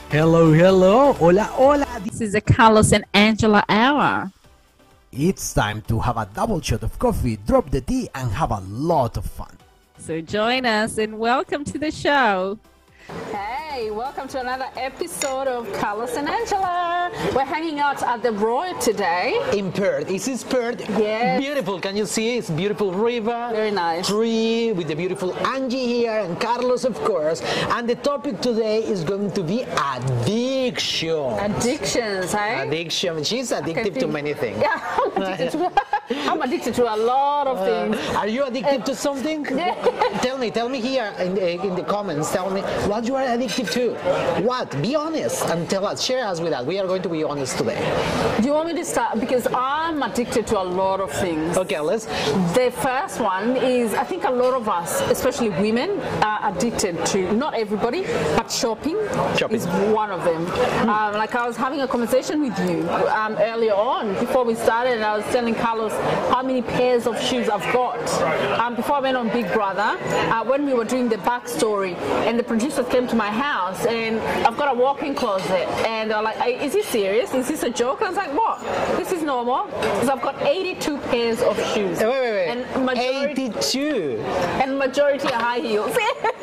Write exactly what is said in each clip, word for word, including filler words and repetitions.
Hello, hello, hola, hola. This is the Carlos and Angela hour. It's time to have a double shot of coffee, drop the tea, and have a lot of fun. So join us and welcome to the show. Hey, welcome to another episode of Carlos and Angela. We're hanging out at the Royal today. In Perth. This is Perth. Yes. Beautiful. Can you see? It's beautiful river. Very nice. Tree with the beautiful Angie here and Carlos, of course. And the topic today is going to be addiction. Addictions, hey? Addiction. She's addicted to many things. Yeah, I'm addicted to, I'm addicted to a lot of things. Uh, are you addicted uh, to something? Yeah. Tell me, tell me here in the, in the comments, tell me what you are addicted to. What? Be honest and tell us, share us with us. We are going to be honest today. Do you want me to start? Because I'm addicted to a lot of things. Okay, let's. The first one is, I think a lot of us, especially women, are addicted to, not everybody, but shopping, shopping. is one of them. Mm. Um, like I was having a conversation with you um, earlier on, before we started, and I was telling Carlos how many pairs of shoes I've got. Um, before I went on Big Brother, uh, when we were doing the backstory, and the producers came to my house, and I've got a walk-in closet, and they're like, is this serious? Is this a joke? And I was like, what? This is normal. Because I've got eighty-two pairs of shoes. Wait, wait, wait. And majority, eighty-two? And majority are high heels.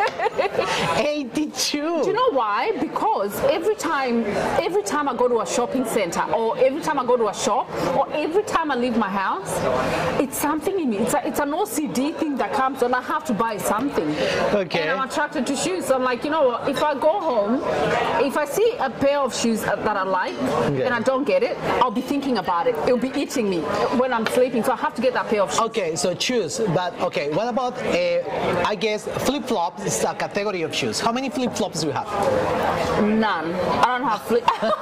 eighty-two? Do you know why? Because every time, every time I go to a shopping center, or every time I go to a shop, or every time I leave my house, it's something in me. It's, a, it's an O C D thing that comes, and I have to buy something. Okay. And I'm attracted to shoes. So I'm like, you know what? If I go home, if I see a pair of shoes that I like, okay, and I don't get it, I'll be thinking about it. It'll be eating me when I'm sleeping. So I have to get that pair of shoes. Okay, so shoes. But okay, what about? Uh, I guess flip-flops is a category of shoes. How many flip-flops do you have? None. I don't have flip.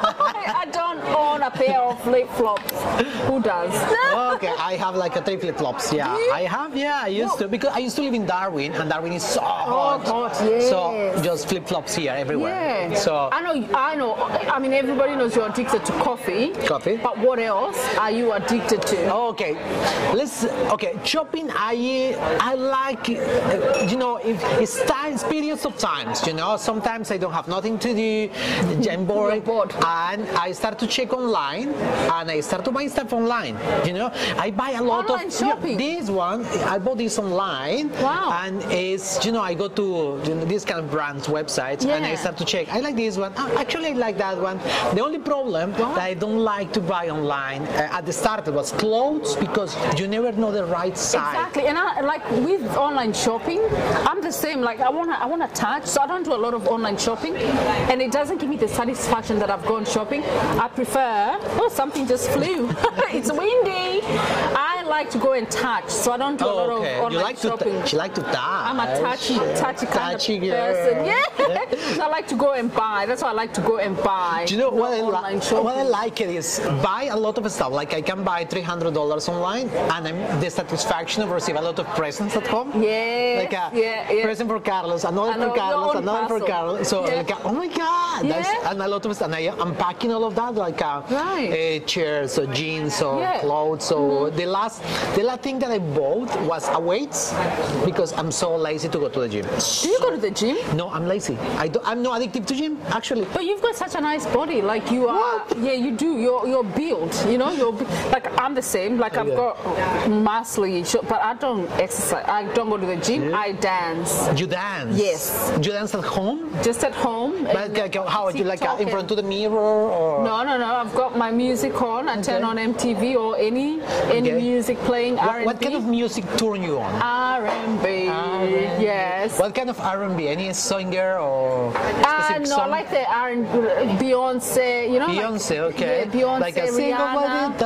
I don't own a pair of flip-flops. Who does? Okay, I have like a three flip-flops. Yeah, I have. Yeah, I used to because I used to live in Darwin, and Darwin is so hot. Oh, hot, yes. So just flip-flops here everywhere. Yeah. So I know. I know. I mean, everybody knows you're addicted to coffee. Coffee. But what else are you addicted to? Okay, let's. Okay, shopping. I I like. Uh, you know, if it's times, periods of times. You know, sometimes I don't have nothing to do. I'm bored, bored, and I start to check online, and I start to buy stuff online. You know, I buy a lot online of shopping. Yeah, this one. I bought this online. Wow. And it's, you know, I go to you know, this kind of brands websites, yeah, and I start to check. I like this one. Oh, actually, I like that one. The only problem what? that I don't like to buy online uh, at the start was clothes, because you never know the right size. Exactly, and I, like with online shopping, I'm the same. Like I want to, I want to touch, so I don't do a lot of online shopping, and it doesn't give me the satisfaction that I've gone shopping. I prefer. Oh, something just flew. It's windy. I like to go and touch, so I don't do oh, a lot okay. of online you like shopping. To you like to touch. I'm a touchy, touchy kind touchy of girl. person. Yeah. So I like to go and buy. That's why I like to go and buy. Do you know what I, online li- shopping. what I like it is buy a lot of stuff. Like I can buy three hundred dollars online, and I'm the satisfaction of receive a lot of presents at home. Yeah. Like a yeah, yeah. present for Carlos, another I know, for Carlos, your own another parcel. for Carlos. So Yeah. like, oh my God, Yeah. that's, and a lot of stuff. And I am unpacking all of that, like uh, right. uh, chairs or jeans or Yeah. clothes. So Mm-hmm. the last, the last thing that I bought was a weights, because I'm so lazy to go to the gym. Do you go to the gym? No, I'm lazy. I don't, I'm not addicted to gym, actually. But you've got such a nice body. Like you are. What? Yeah, you do. You're you're built. You know, you're like I'm the same. Like I've Yeah. got muscly, but I don't exercise. I don't go to the gym. Yeah. I dance. You dance? Yes. You dance at home? Just at home. But and like, how are you, like uh, TikTok in front and- of the mirror or? No, no, no. I've got my music on. I turn Okay. on M T V or any any Okay. music playing. R What, and B. what kind of music turn you on? R and B. R and B. Yes. What kind of R and B? Any singer or Uh, specific no, song? like the R and B, Beyonce. You know, Beyonce, like, okay. Yeah, Beyonce, like a single Rihanna.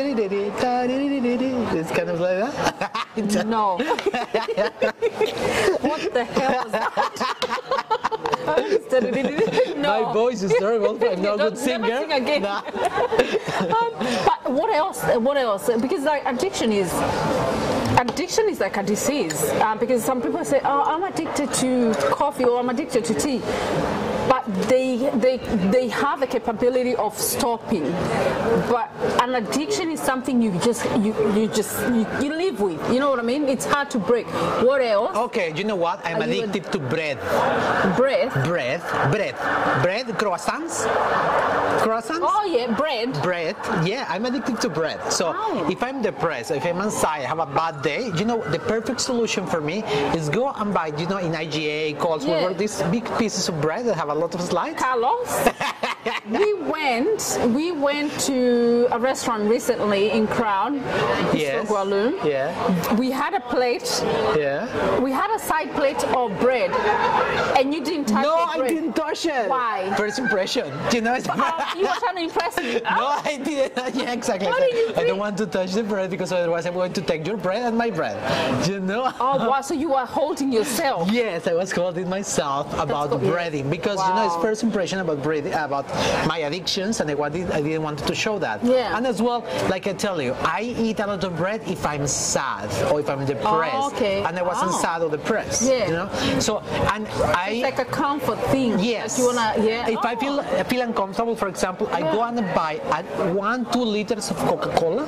body. It's kind of like that. No. What the hell was that? No. My voice is terrible. I'm not a good Don't- singer. never sing again. Nah. Um, but what else? What else? Because like addiction is addiction is like a disease. Um, because some people say, "Oh, I'm addicted to coffee," or "I'm addicted to tea," but they they they have the capability of stopping, but an addiction is something you just you you just you, you live with. You know what I mean? It's hard to break. What else? Okay, you know what? I'm Are you addicted to bread. Bread. Bread, bread, bread, croissants, croissants. Oh yeah, bread. Bread, yeah, I'm addicted to bread. So Oh. if I'm depressed, if I'm anxiety, have a bad day, you know, the perfect solution for me is go and buy, you know, in I G A, Coles, Yeah. whatever, these big pieces of bread that have a lot of slides. Carlos, we went we went to a restaurant recently in Crown, Yes. Walloon. Yeah, We had a plate. yeah. We had a side plate of bread, and you didn't touch No, the I bread. didn't touch it. Why? First impression, you know. It's Oh, you were trying to impress me. No, I didn't. Yeah, exactly. What did you I think? don't want to touch the bread because otherwise I'm going to take your bread and my bread. You know? Oh, wow, so you were holding yourself. Yes, I was holding myself about cool, yeah. breathing because you know it's Wow. first impression about breathing, about my addictions, and I wanted, I didn't want to show that. Yeah. And as well, like I tell you, I eat a lot of bread if I'm sad or if I'm depressed. Oh, okay. And I wasn't Oh. sad or depressed. Yeah. You know. So and I. It's like a comfort thing. Yes. Like you wanna, yeah. If I Oh. feel I feel uncomfortable, for example, I go Yeah. and buy a, one, two liters of Coca-Cola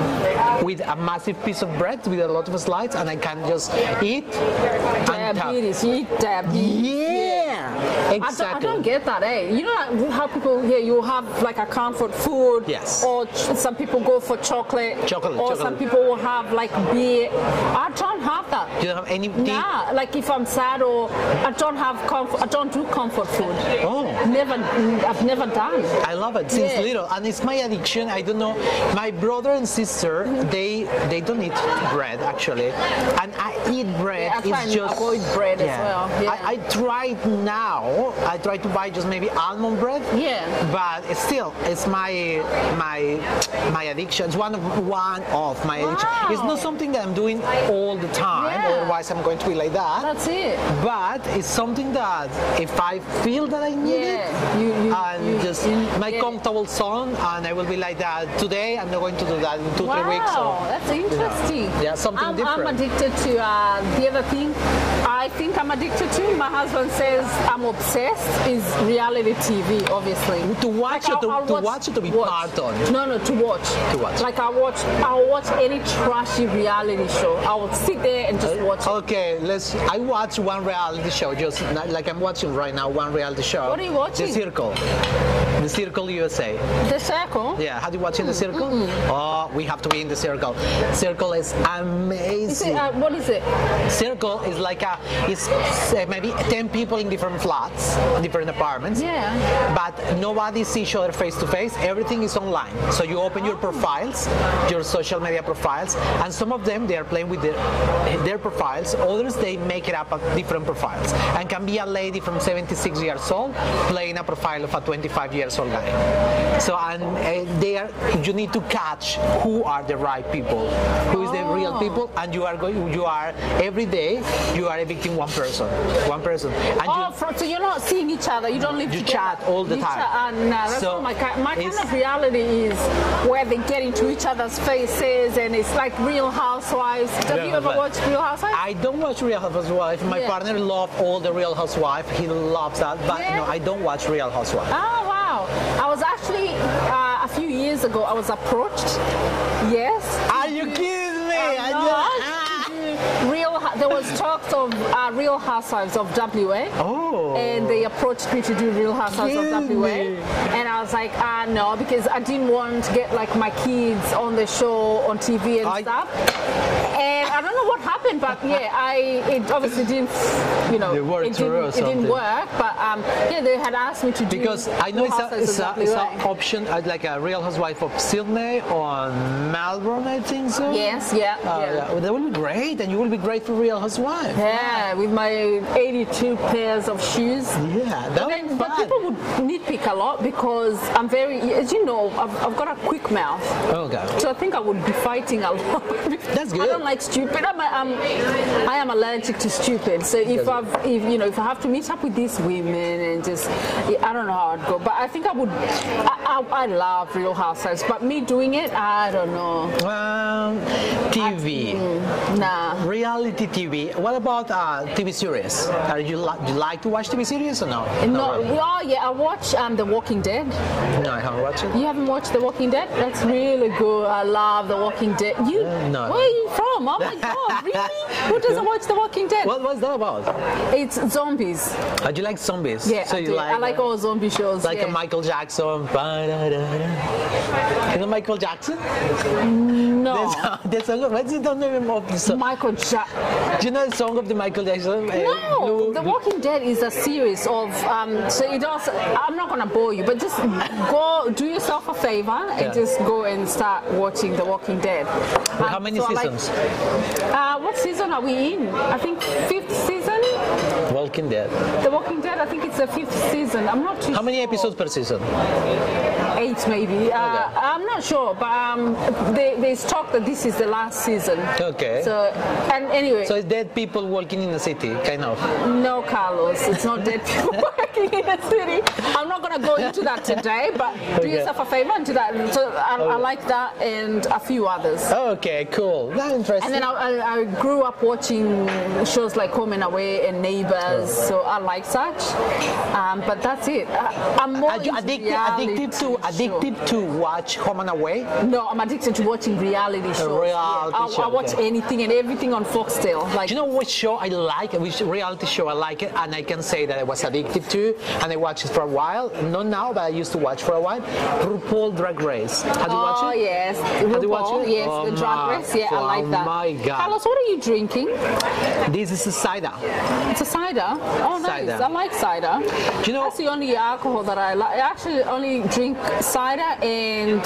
with a massive piece of bread with a lot of slides, and I can just eat. and tap. Diabetes, you eat diabetes. Yeah, I don't, I exactly. don't get that, eh? You know like, how people here, you have like a comfort food. Yes. Or ch- some people go for chocolate. Chocolate, Or chocolate. some people will have like beer. I don't have that. You don't have any tea? Nah, like if I'm sad or I don't have comfort, I don't do comfort food. Oh. Never, I've never done. I love it since Yeah. little, and it's my addiction. I don't know. My brother and sister, they they don't eat bread actually, and I eat bread. Yeah, I try it's and just avoid bread as well, yeah. I, I tried now. I try to buy just maybe almond bread. Yeah. But it's still, it's my my my addiction. It's one of one of my addiction. It's not Wow. something that I'm doing all the time. Yeah. Otherwise, I'm going to be like that. That's it. But it's something that if I feel that I need it, Yeah. You, you, and you, just you, my yeah. comfortable zone, and I will be like that today. I'm not going to do that in two, Wow, three weeks. So that's interesting. Yeah, something I'm, different. I'm addicted to uh, the other thing. I think I'm addicted to. My husband says I'm obsessed. Is reality T V, obviously. To watch Like, or to- I'll- I'll to watch- watch or to be watch. part on? No, no, to watch. To watch. Like I watch, I'll watch any trashy reality show. I will sit there and just watch it. Okay, let's. I watch one reality show, just not- like I'm watching right now. One reality show. What are you watching? The Circle. The Circle U S A. The circle. Yeah, have you watching The Circle? Oh, we have to be in The Circle. Circle is Is it, amazing. uh, what is it? Circle is like a, it's uh, maybe ten people in different flats, different apartments. Yeah. But nobody sees each other face to face. Everything is online. So you open your profiles, your social media profiles, and some of them they are playing with their, their profiles. Others they make it up at different profiles, and can be a lady from seventy-six years old playing a profile of a twenty-five years old guy. So and uh, they are, you need to catch who are the right people, who is the real Oh. people, and you are going, you are every day you are evicting one person, one person, and Oh, you, from, so you're not seeing each other. You don't live You together. chat all the You time. Chat, uh, no, that's So not my kind. My kind it's- of reality is where they get into each other's faces, and it's like Real Housewives. Have Real you ever Housewives. watched Real Housewives? I don't watch Real Housewives. My Yeah. partner loves all the Real Housewives. He loves that, but Yeah. no, I don't watch Real Housewives. Oh wow! I was actually uh, a few years ago. I was approached. Yes. Are you kidding me? I No, just- to do Real. Hou- There was talks of uh, Real Housewives of W A. Oh. And they approached me to do Real Housewives of W A, Really? and I was like, ah, no, because I didn't want to get like my kids on the show on T V and I- stuff. And I don't know what happened, but yeah, I it obviously didn't, you know, It worked it through didn't, or it didn't something. work. But um, yeah, they had asked me to do Because I know Real it's a, Housewives it's, of a, it's W A. an option, uh, like a Real Housewife of Sydney on Melbourne, I think so. Yes, yeah, Uh, yeah. Well, that will be great, and you will be great for Real Housewife. Yeah, with my eighty-two pairs of shoes. Yeah, that But, would then, be but fun. people would nitpick a lot because I'm very, as you know, I've, I've got a quick mouth. Okay. So I think I would be fighting a lot. That's I good. don't like stupid. I'm, I'm, I am allergic to stupid. So if That's I've, if you know, if I have to meet up with these women and just, I don't know how I'd go. But I think I would. I, I, I love Real Housewives, but me doing it, I don't know. Um, T V. Nah. Reality T V. What about uh, T V series? Are you, li- you like to watch T V series or no? Not, Oh yeah, I watch um, The Walking Dead. No, I haven't watched it. You haven't watched The Walking Dead? That's really good. I love The Walking Dead. You? Uh, no. Where are you from? Oh my God, really? Who doesn't watch The Walking Dead? What was that about? It's zombies. Oh, do you like zombies? Yeah, so I you do. like, I like uh, all zombie shows. like yeah. a Michael Jackson. You know Michael Jackson? No. The song of, what's the name of the song? Michael Jack. Do you know the song of the Michael Jackson? Uh, No, Blue- The Walking Dead is a series of. Um, so it does. I'm not gonna bore you, but just go do yourself a favor and Yeah. just go and start watching The Walking Dead. How Um, many so I like- seasons? uh, what season are we in? I think fifth season. Walking Dead. The Walking Dead. I think it's the fifth season. I'm not too. How many sure. episodes per season? Eight maybe. Uh, Okay. I'm not sure, but um, they, there's talk that this is the last season. Okay. So and anyway. So it's dead people walking in the city, kind of. No, Carlos, it's not dead people working in the city. I'm not going to go into that today, but do Okay. yourself a favor and do that. So I, I like that and a few others. Okay, cool. That's interesting. And then I, I, I grew up watching shows like Home and Away and Neighbours, so I like such. Um, but that's it. I, I'm more Are you into addicted, reality addicted to show. addicted to watch Home and Away? No, I'm addicted to watching reality shows. reality yeah. I, show, I watch okay. anything and everything on Foxtel. Like Do you know which show I like, which reality show I like it, and I can say that I was addicted to, and I watched it for a while. Not now, but I used to watch for a while. RuPaul Drag Race. Have you Oh watched it? yes, Have you watched RuPaul, it? yes, Oh the Drag my- Race. Yeah, I like oh that. my God. Carlos, what are you drinking? This is a cider. It's a cider. Oh, nice. Cider. I like cider. Do you know? That's the only alcohol that I like. I actually only drink cider and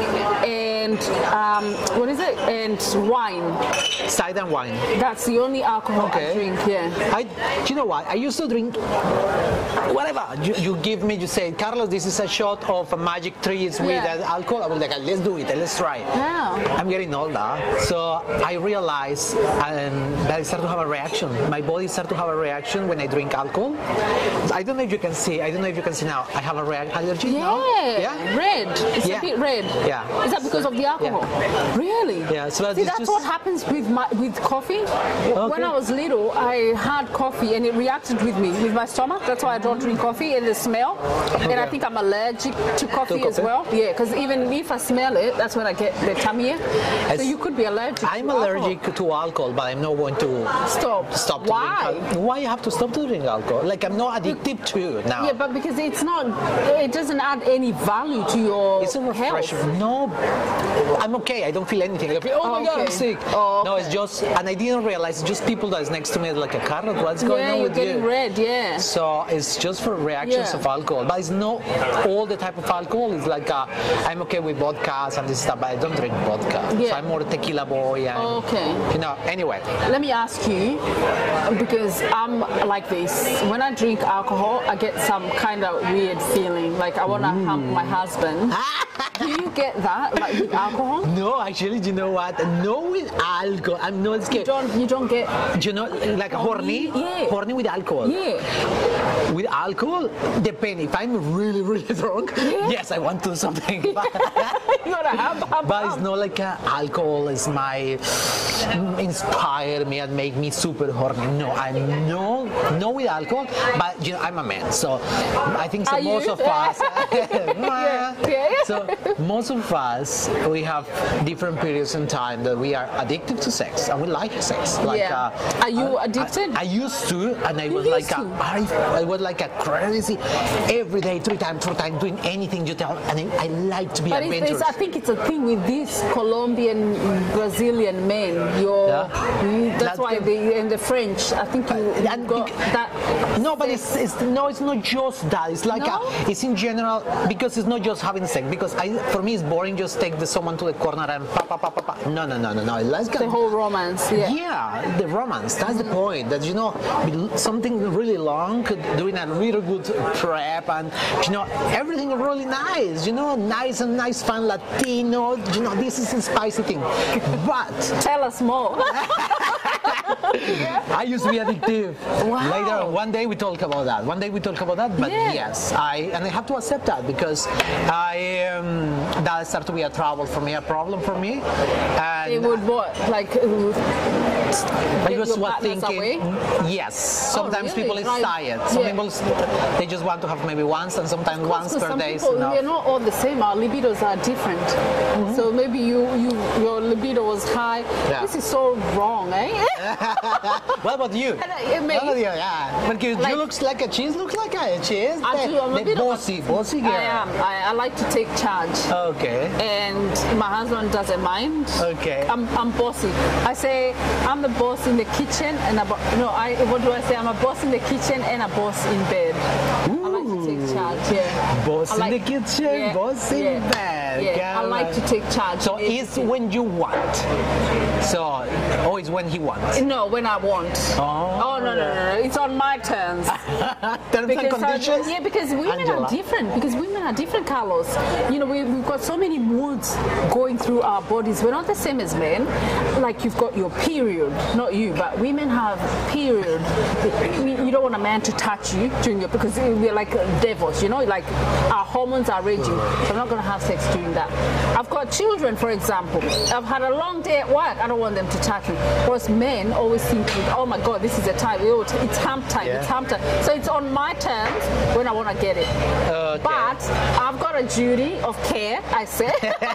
and um, what is it? And wine. Cider and wine. That's the only alcohol Okay. I drink. Yeah. I, do you know what? I used to drink whatever. You, you give me, you say, Carlos, this is a shot of a magic trees with Yeah. uh, alcohol. I was like, let's do it, let's try it. Yeah. I'm getting older, so I realize um, that I start to have a reaction. My body start to have a reaction when I drink alcohol. I don't know if you can see. I don't know if you can see now. I have a rea- allergy now. Yeah. Yeah. Red. It's Yeah. a bit red. Yeah. Is that because of the alcohol? Really? Yeah, so See, it's that's just- what happens with my with coffee. When I was little, I had coffee and it reacted with me, with my stomach. That's why I don't drink coffee and the smell. And I Okay. think I'm allergic to coffee, as coffee? well. Yeah, because even if I smell it, that's when I get the tummy ache. So As- you could be allergic. I'm to alcohol. allergic to alcohol, but I'm not going to Stop. stop. To Why? Drink al- Why you have to stop to drink alcohol? Like I'm not addicted to it now. Yeah, but because it's not, it doesn't add any value to your It's a health. refreshment. No, I'm okay. I don't feel anything. I feel, oh my God, I'm Okay. sick. Oh, No, it's okay. just, and I didn't realize it's just people that's next to me like a carrot. What's going Yeah, on you're with getting you? red. Yeah. So it's just for reactions Yeah. of alcohol, but it's not all the type of alcohol. It's like uh, I'm okay with vodkas and this stuff, but I don't drink vodka. Yeah. So I'm more tequila boy. And, Okay. You know. Anyway, Let me ask you, because I'm like this. When I drink alcohol, I get some kind of weird feeling, like I want to hump my husband. Do you get that, like with alcohol? no, actually, you know what? No, with alcohol, I'm not You scared. don't. You don't get. You know, like horny, Yeah. horny with alcohol. Yeah. With alcohol, depend. If I'm really, really drunk, Yeah. yes, I want to do something. But, You gotta have. have but it's not like uh, alcohol is my inspire me and make me super horny. No, I'm no, no with alcohol. But you know, I'm a man, so I think so. Are most you? of us. Yeah. Yeah. So most of us, we have different periods in time that we are addicted to sex and we like sex. Like, Yeah. uh, Are you I- addicted? I, I used to, and I You was used like, a, to? I, I was like a crazy every day, three times, four times, doing anything you tell, and I, I like to be But it's, adventurous. it's, I think it's a thing with these Colombian, Brazilian men. You're, Yeah. you- that's, That's why the- they and the French. I think you, you and got bec- that. No, but it's, it's no, it's not just that. It's like No? a, it's in general because it's not just having sex. Because I, for me, it's boring. Just take the someone to the corner and pa pa pa pa pa. No, no, no, no, no. Let's go. the whole romance. Yeah. Yeah, the romance. That's the point. That you know, something really long, doing a really good prep, and you know, everything really nice. You know, nice and nice, fun Latino. You know, this is a spicy thing. But Tell us more. I used to be addictive. Wow. Later, one day we talk about that. One day we talk about that. But Yeah. yes, I and I have to accept that because I um, that started to be a trouble for me, a problem for me. And It would what? Like, it would I get was your was partners thinking, away? yes. Sometimes really? people is Like, tired. Some yeah. people they just want to have maybe once, and sometimes once Because per some day is people, enough. we're not all the same. Our libidos are different. So maybe you, you, your libido was high. Yeah. This is so wrong, eh? What about you? And I- it may- What about you? Yeah. Because Like- you looks like a cheese. Looks like a cheese. I the, do, I'm a the bit of a- bossy, bossy girl. I am. I, I like to take charge. Okay. And my husband doesn't mind. Okay. I'm, I'm bossy. I say I'm the boss in the kitchen and a bo- no. I what do I say? I'm a boss in the kitchen and a boss in bed. I like to take charge. Yeah. Boss I in like- the kitchen, yeah, boss in yeah, bed. Yeah. I Come like on. to take charge. So in it's everything. when you want. So always when he wants. No, when I want. Oh. Oh no, no, no, no! It's on my terms. Terms and Because, uh, conditions. yeah, because women Angela. are different. Because women are different, Carlos. You know, we, we've got so many moods going through our bodies. We're not the same as men. Like you've got your period, not you, but women have period. You you don't want a man to touch you during your because we're like devils. You know, like our hormones are raging. So I'm not going to have sex during that. I've got children, for example. I've had a long day at work. I don't want them to touch me. Whereas men always think, oh my God, this is the time. Oh, it's hump time. Yeah. It's hump time. So it's on my terms when I want to get it. Okay. But I've got a duty of care, I say,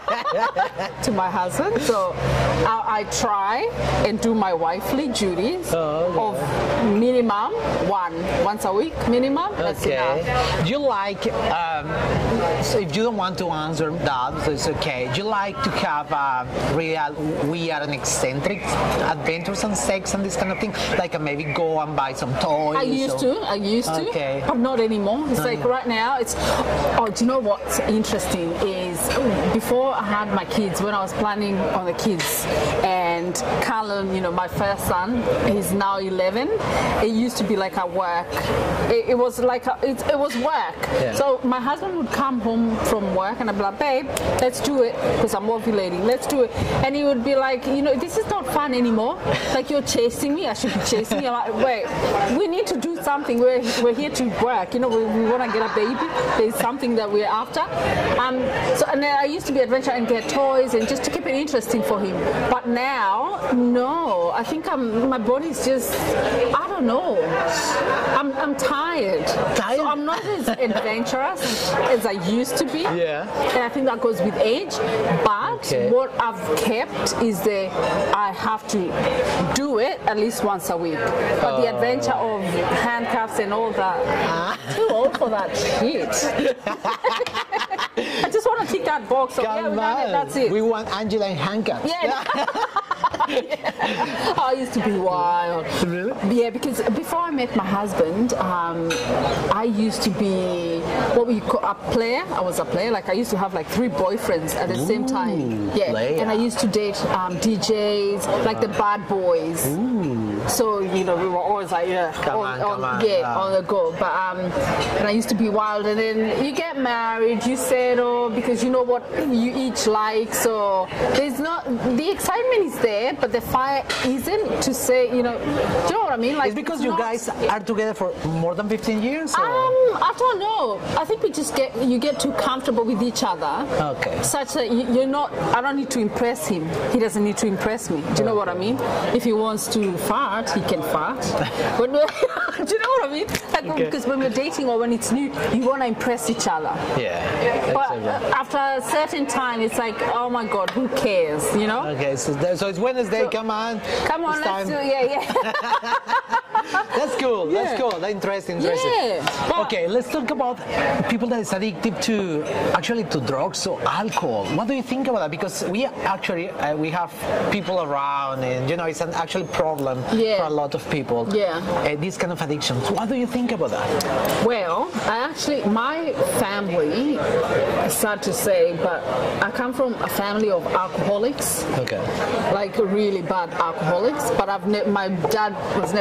to my husband. So I, I try and do my wifely duties Oh, of minimum one, once a week, minimum. That's Okay. enough. Do you like, um, so if you don't want to answer that, so it's okay. Do you like to have a real weird and eccentric adventures and sex and this kind of thing? Like uh, maybe go and buy some toys? I used or- to, I used to, Okay. but not anymore. It's like right now, it's, oh, do you know what's interesting is before I had my kids, when I was planning on the kids, and Callum, you know, my first son, he's now eleven, it used to be like a work. It, it was like, a, it, it was work. Yeah. So my husband would come home from work and I'd be like, babe, let's do it, because I'm ovulating, let's do it. And he would be like, you know, this is not fun anymore. Like you're chasing me, I should be chasing you. I'm like, wait, we need to do something. We're, we're here to work. You know, we, we want to get a baby. There's something that we're after. Um, so and then I used to be adventure and get toys and just to keep it interesting for him. But now, no. I think I'm. My body's just. I don't know. I'm. I'm tired. Tired? So I'm not as adventurous as I used to be. Yeah. And I think that goes with age. But Okay. what I've kept is the I have to do it at least once a week. But the adventure of handcuffs and all that, I'm too old for that shit. I just want to tick that box. So, yeah, Come we done it. on. That's it. We want Angela in handcuffs. Yeah. I used to be wild. Really? Yeah, because before I met my husband, um, I used to be what we call a player. I was a player. Like I used to have like three boyfriends at the same time. Yeah, player. and I used to date um, D Js, like the bad boys. So you know we were always like yeah, Come on, come on. yeah, Ah. on the go. But um, and I used to be wild. And then you get married, you settle because you know what you each like. So there's not the excitement is there, but the fire isn't. To say you know, do you know what I mean? Like It's because it's you not- guys are together for more than fifteen years? Or? Um, I don't know. I think we just get you get too comfortable with each other. Okay. Such that you, you're not. I don't need to impress him. He doesn't need to impress me. Do you know what I mean? If he wants to fart, he can fart. But do you know what I mean? Like Okay. because when we're dating or when it's new, you want to impress each other. Yeah. But uh, after a certain time, it's like, oh my God, who cares? You know? Okay, so, that- so it's Wednesday, So- come on. Come on, It's let's time. do. Yeah, yeah. That's cool, Yeah. that's cool, that's interesting, interesting. Yeah, but- Okay, let's talk about people that is addicted to, actually to drugs or alcohol. What do you think about that? Because we actually, uh, we have people around and, you know, it's an actual problem Yeah. for a lot of people. Yeah. Uh, this kind of addictions. What do you think about that? Well, I actually, my family, sad to say, but I come from a family of alcoholics, Okay. like really bad alcoholics. But I've ne- my dad was never a drinker.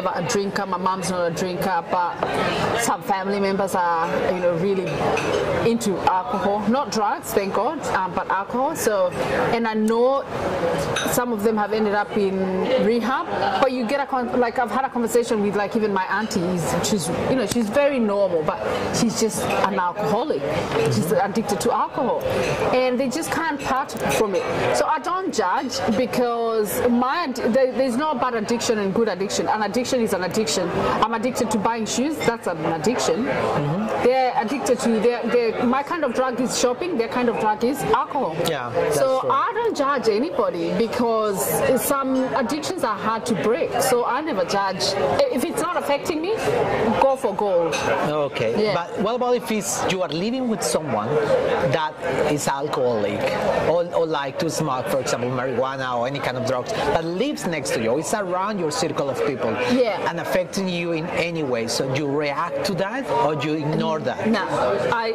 drinker. My mom's not a drinker, but some family members are, you know, really into alcohol. Not drugs, thank God, um, but alcohol. So, and I know some of them have ended up in rehab. But you get a con like I've had a conversation with like even my auntie. She's, you know, she's very normal, but she's just an alcoholic. She's addicted to alcohol, and they just can't part from it. So I don't judge, because my there, there's no bad addiction and good addiction. An addiction is an addiction. I'm addicted to buying shoes. That's an addiction. Mm-hmm. They're addicted to their, their my kind of drug is shopping. Their kind of drug is alcohol. Yeah. That's so true. I don't judge anybody, because some addictions are hard to break. So I never judge. If it's not affecting me, go for gold. Okay. Yeah. But what about if it's, you are living with someone that is alcoholic, or, or like to smoke, for example, marijuana or any kind of drugs, that lives next to you, it's around your circle of people, Yeah. and affecting you in any way. So you react to that, or you ignore that? No, I,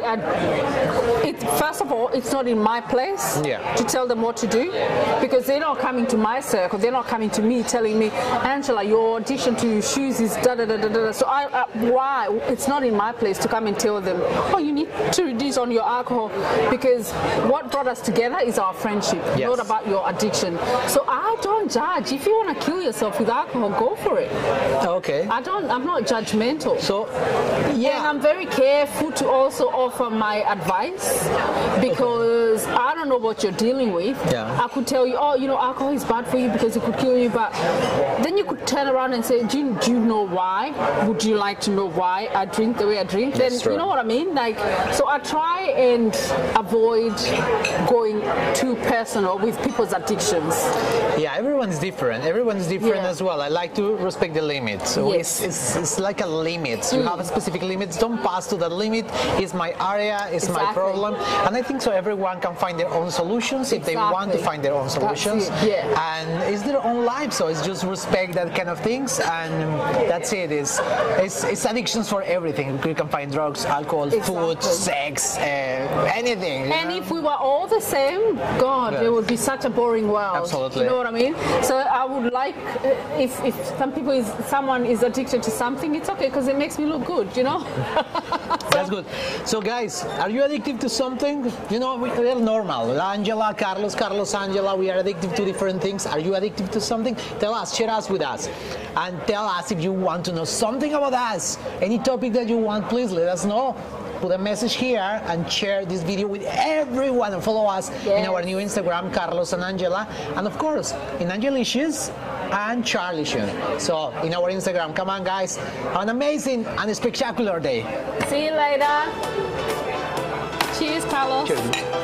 I it, first of all, it's not in my place Yeah. to tell them what to do, because they're not coming to my circle. They're not coming to me telling me, Angela, your addiction to shoes is da da da da da. So I, uh, why? It's not in my place to come and tell them, oh, you need to reduce on your alcohol, because what brought us together is our friendship, Yes. not about your addiction. So I don't judge. If you want to kill yourself with alcohol, go for it. Okay. I don't. I'm not judgmental. So, And yeah. I'm very careful to also offer my advice, because I don't know what you're dealing with. Yeah. I could tell you, oh, you know, alcohol is bad for you because it could kill you, but then you could turn around and say, do you, do you know why? Would you like to know why I drink the way I drink? That's then true. you know what I mean? Like, so I try and avoid going too personal with people's addictions. Yeah, everyone's different. Everyone's different Yeah. as well. I like to respect the limits. So Yes. it's, it's, it's like a limit. You have a specific limits. Don't pass to that limit. It's my area. It's my Exactly. problem. And I think so everyone can find their own solutions if they want to Exactly. find their own That's solutions. it, yeah. And it's their own life. So it's just respect that kind of things. And that's it. It's, it's, it's addictions for everything. You can find drugs, alcohol, food, Exactly. sex, uh, anything. you And know? if we were all the same, God, Yeah. it would be such a boring world. Absolutely. You know what I mean? So I would like, uh, if, if some people is, someone is addicted to something, it's okay, because it makes me look good, you know? That's good. So guys, are you addicted to something? You know, we- we're normal. Angela, Carlos, Carlos, Angela, we are addicted to different things. Are you addicted to something? Tell us, share us with us. And tell us if you want to know something about us. Any topic that you want, please let us know. Put a message here and share this video with everyone, and follow us in Yes. our new Instagram, Carlos and Angela, and of course in Angelicious and Charlicious. So in our Instagram, come on guys, have an amazing and spectacular day. See you later. Cheers, Carlos. Cheers.